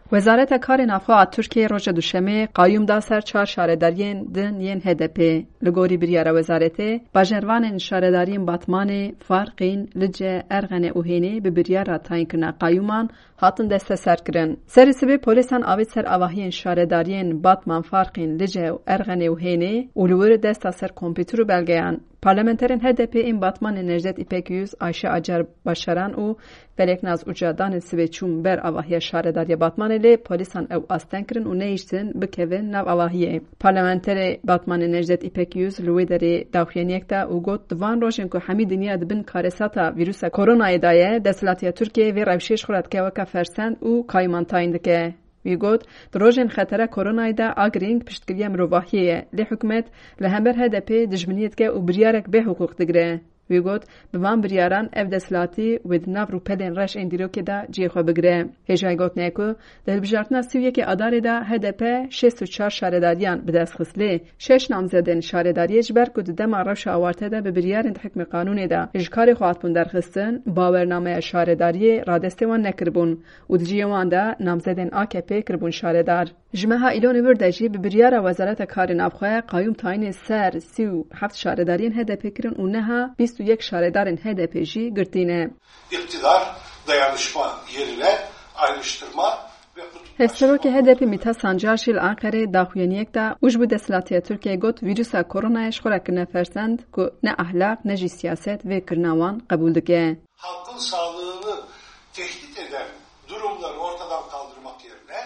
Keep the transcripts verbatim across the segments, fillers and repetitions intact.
وزارت کار نافخوا ترکیه روز دوشنبه قایم دا سر چهار شارداریین دن ین هدپی لگوری بریار وزارت باجروان شارداریین باتمان فارقین لجه ارغن اوهینی به بریار تاین کرنا قایومان هاتن دست سر کرن. سری سبی پولیسان آوید سر آواهین شارداریین باتمان فارقین لجه ارغن اوهینی اولور دست سر کامپیوتر بلگیان. پارلمانترین هدپی این باتمان نجدت ایپکیوز آیشه آجر باشران و فلکناز اوجادان سویچوم بر آواهی شارداری باتمان لی پولیسان او آستن کرن و نیشتن بکوین نو آواهیه. پارلمانتر باتمان نجدت ایپکیوز لوی داری داخلینیک تا او گوت دوان روشن که همه دنیا دبن کارساتا ویروس کرونا دایه دستلاتی ترکیه و روشش خورد که وکا فرسند و کایمان تایند که وی گوت دروژن خطر کرونا دا آگرینگ پشتگیری مروحیه لی حکومت لهمبر هدپی دجمنیت که او بریارک به حقوق دگره. وی گوت بوان بریاران اف دسلاتی و دناف رو پلین رش اندیرو که دا جی خو بگره. هجای گوت نیکو دل بجارتنا سویه که اداره دا هدپ شست و چار شارداریان به دست خسلی شش نامزدن شارداری جبر کد دم روش آورته دا به بریارند حکم قانونی دا اجکار خواتبون درخستن باورنامه شارداری رادستوان نکربون و دجیوان دا نامزدن آکپی کربون شاردار. جمعه ایلون وردجی به بریار وزارت کار نافخوا قایم تاین سر سی و هفت شاردارین هدپ کرن و نها بیست و یک شاردارین هدپ جی گرتینه. İktidar dayanışma yerine ayrıştırma هسترو که هدپی میتا سانجارشیل آنقره داخوینیک دا اوج بود دستلاتی ترکیه گوت ویروس کرونایش خورا کنه فرسند که نه اخلاق نه جی سیاست و کرناوان قبول دکه. Halkın sağlığını tehdit eden durumları ortadan kaldırmak yerine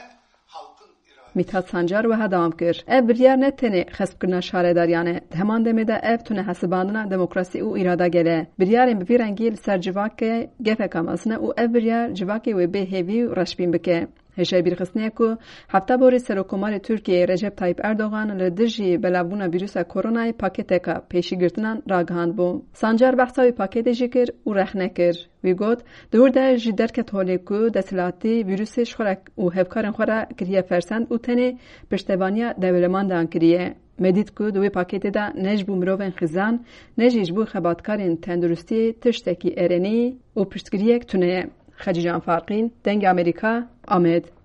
میتاد سانجار و هدام کر. اف بریار نتنه خسب کرنا شارداریانه. همان دمه دا اف تونه حساباندنا دموکراسی او ایرادا گله. بریاریم بفیرنگیل سر جواکه گفه کاماسنه او اف بریار جواکه و به هیوی و رشبین بکه. هشای بیرخصنیه که هفته باری سرکومار ترکیه رجب طایب اردوغان لدرجی بلابونا ویروس کرونای پاکت که پیشی گرتنان راگهاند بوم. سانجار بحثای پاکت جیکر و رخنه کر. وی گوت دور ده جی درکت هولی که دستلاتی ویروسش خورک و هفکارن خورا کریه فرسند و تنه پشتوانیا دولمان دان کریه. مدید که دوی پاکت دا نجبو مروون خزان نجیجبو خباتکارین تندرستی تشتکی ارنی و پشتگریه تونه. خدیجه فارقین دنگ امریکا آمد.